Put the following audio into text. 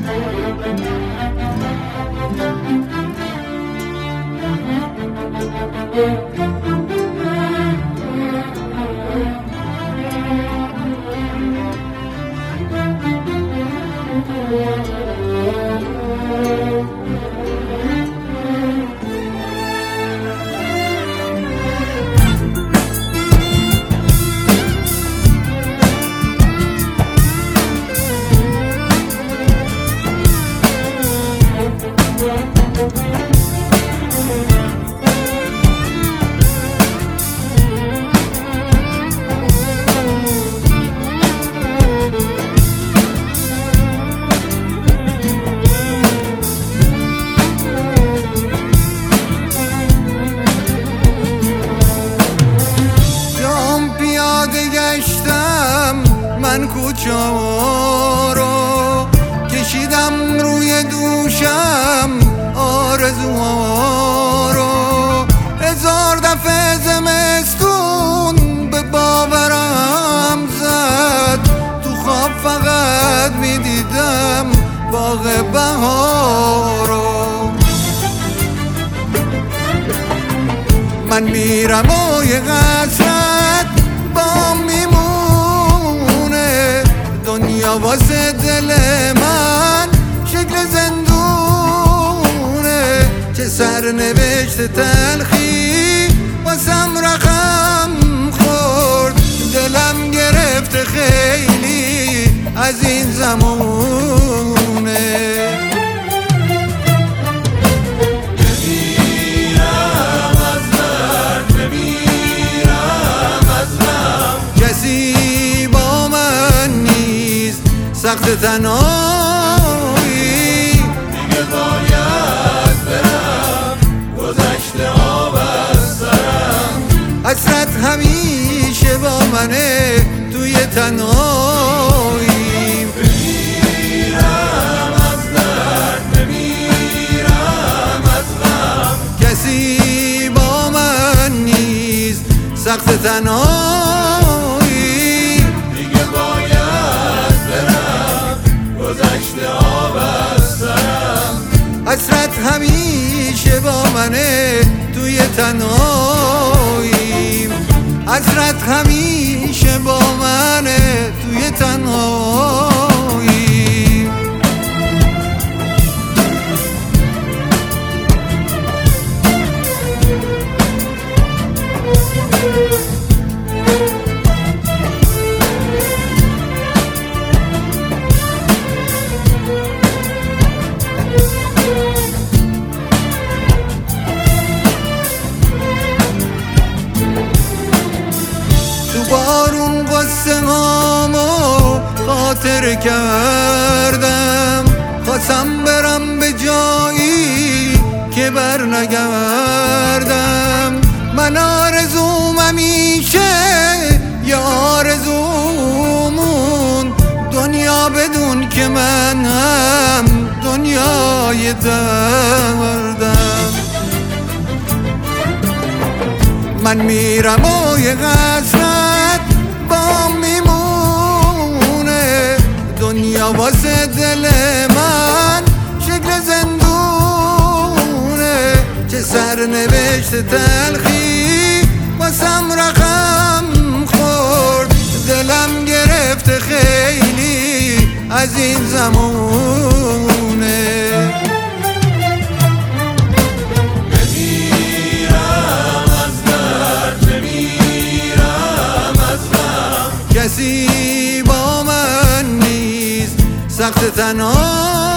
من کوچه رو کشیدم روی دوشم، آرزوها رو هزار دفعه زمستون به باورم زد. تو خواب فقط میدیدم باغ بهار رو. من میرم و یه قصرت با میمونه، دنیا واسه دل من شکل زندونه. چه سرنوشت تلخی واسم رقم خورد، دلم گرفته خیلی از این زمونه. سخت تنهایی دیگه باید برم، گذشته ها بر سرم. حسرت همیشه با منه توی تنهاییم. بمیرم از درد، بمیرم از غم، کسی با من نیست. سخت تنهایی دیگه باید گذشته ها بر سرم. حسرت همیشه با منه توی تنهاییم. حسرت همیشه با منه توی تنهاییم. بارون قصه هامو خاطر کردم، خواستم برم به جایی که بر نگردم. من آرزوم همیشه یه آرزومون، دنیا بدون که من هم دنیای دردم. من میرم و یه قصرت با میمونه، دنیا واسه دل من شکل زندونه. چه سرنوشت تلخی واسم رقم خورد، دلم گرفته خیلی از این زمونه. کسی با من نیست. سخت تنها